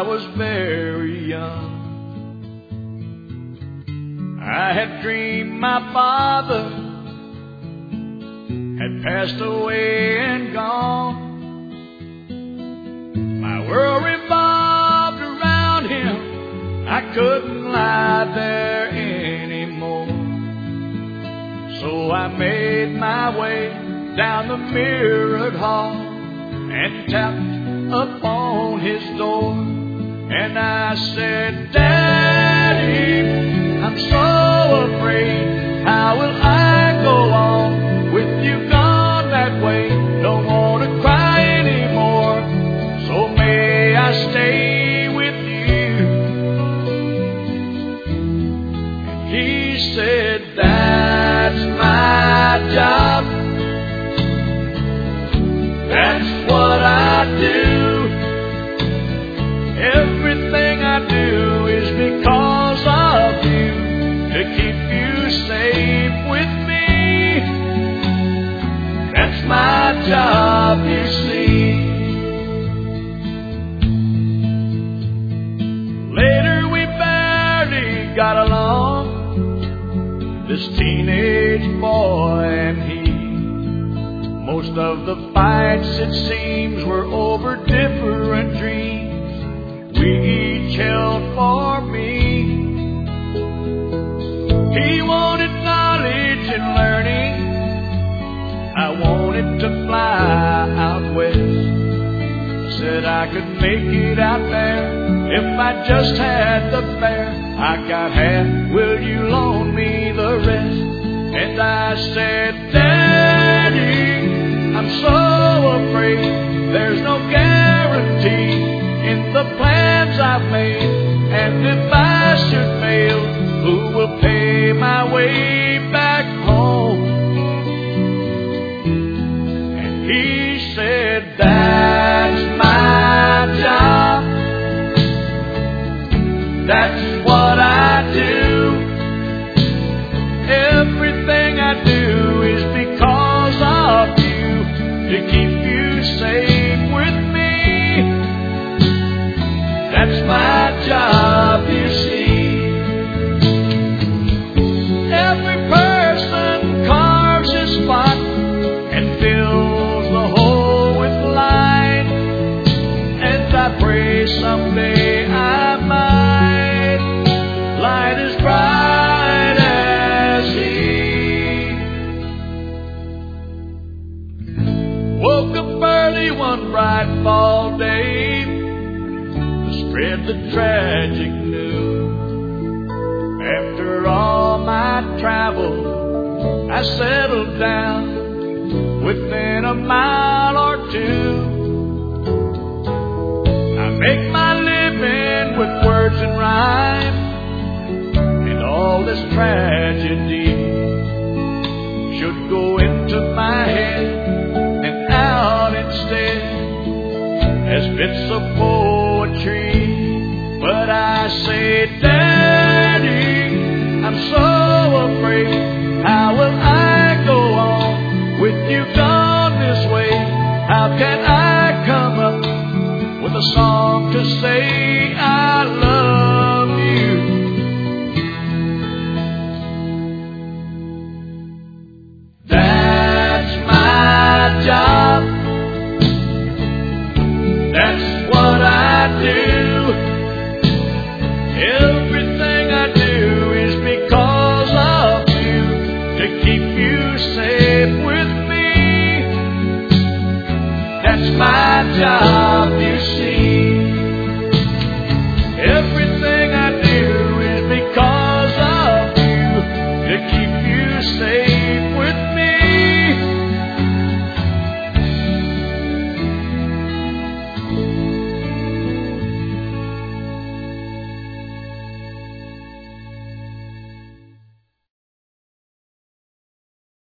I was very young. I had dreamed my father had passed away and gone. My world revolved around him. I couldn't lie there anymore. So I made my way down the mirrored hall and tapped upon his door. And I said, Daddy, I'm so afraid. How will I go on with you gone that way? Don't want to cry anymore, so may I stay with you? And he said, that's my job. That's what I do. Everything I do is because of you, to keep you safe with me. That's my job, you see. Later we barely got along, this teenage boy and he. Most of the fights, it seems, were over different dreams we each held for me. He wanted knowledge and learning. I wanted to fly out west. Said I could make it out there if I just had the fare. I got half, will you loan me the rest? And I said, Daddy, I'm so afraid there's no guarantee in the plans I've made. And if I should fail, who will pay my way back home? And he said, that's my job. That's what I do. Everything I do is because of you, to keep you safe with me. That's my job, you see. Every person carves his spot and fills the hole with light. And I pray someday I might light as bright as he. Woke up early one bright fall day to spread the tragic news. After all my travel, I settled down within a mile or two. I make my living with words and rhyme, and all this tragedy should go into my head and out instead as bits of poetry. But I say, Daddy, I'm so afraid. How will I go on with you gone this way? How can I come up with a song to say I love you? That's my job. That's what I do. Everything I do is because of you, to keep you safe with me. That's my job, you see.